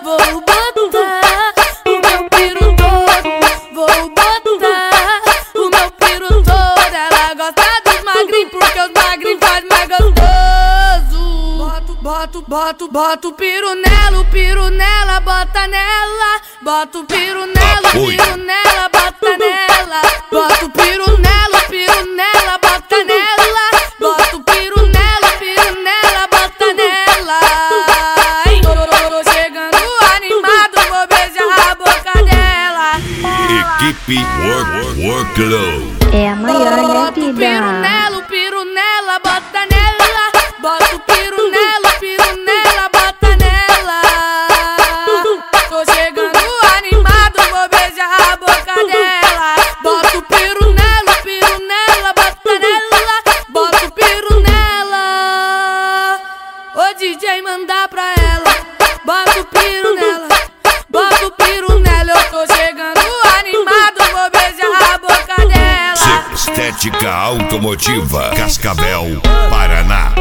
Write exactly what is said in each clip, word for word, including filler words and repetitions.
vou botar o meu piru todo, vou botar o meu piru todo. Ela gosta dos magrinhos porque os magrinhos faz mais gostoso. Boto, boto, boto, boto o piru nela, o piru nela, bota nela. Boto o piru nela, o piru nela, bota nela. Boto o piru nela, o piru nela, bota nela. Boto o piru nela, o piru nela, bota nela. Ai, tô, tô chegando animado, vou beijar a boca dela. Equipe Work, Workload. É a maior, né, filha? Bota o piru nela, o piru nela, bota nela. Bota o piru nela, o piru nela, bota nela. Tô chegando animado, vou beijar a boca dela. Bota o piru nela, o piru nela, bota nela. Bota o piru nela. O D J manda pra ela. Bota o piru nela, bota o piru nela. Eu tô chegando animado, vou beijar a boca dela. Estética Automotiva, Cascavel, Paraná.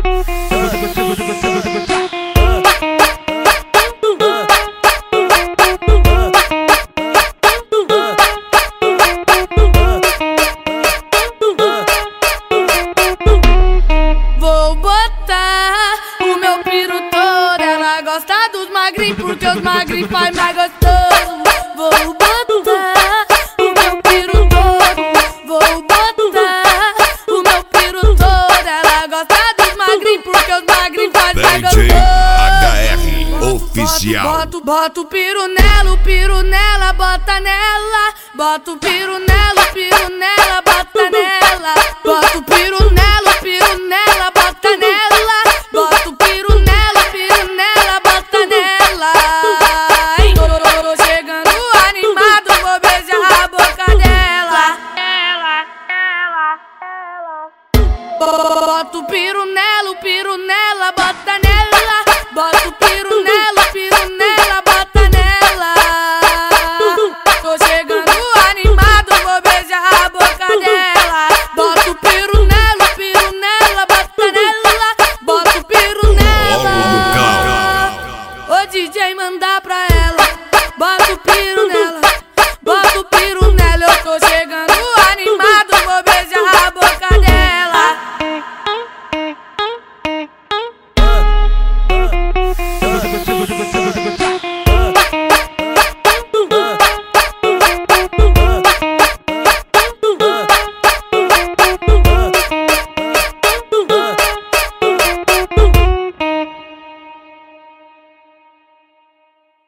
Vou botar o meu piru todo. Ela gosta dos magrinhos porque os magrinhos faz mais gostoso. Vou botar o meu piru todo, vou botar o meu piru todo. Ela gosta dos magrinhos porque os magrinhos faz mais D J gostoso. H R Oficial. Boto, boto o piru nela, o piru nela, bota nela. Bota o piru nela, o piru nela, bota nela. Bota o piru nela, o piru nela, bota nela. Bota o piru nela, o piru nela, bota nela. Ai, tô, tô chegando animado, vou beijar a boca dela. Ela, ela, ela. Bota o piru nela, o piru nela, bota nela. Bota o piru nela, o piru nela, bota nela. Tô chegando animado, vou beijar a boca dela. Bota o piru nela, o piru nela, bota nela. Bota o piru nela. O D J manda pra ela. Bota o piru nela, bota o piru nela. Eu tô chegando animado, vou beijar a boca dela.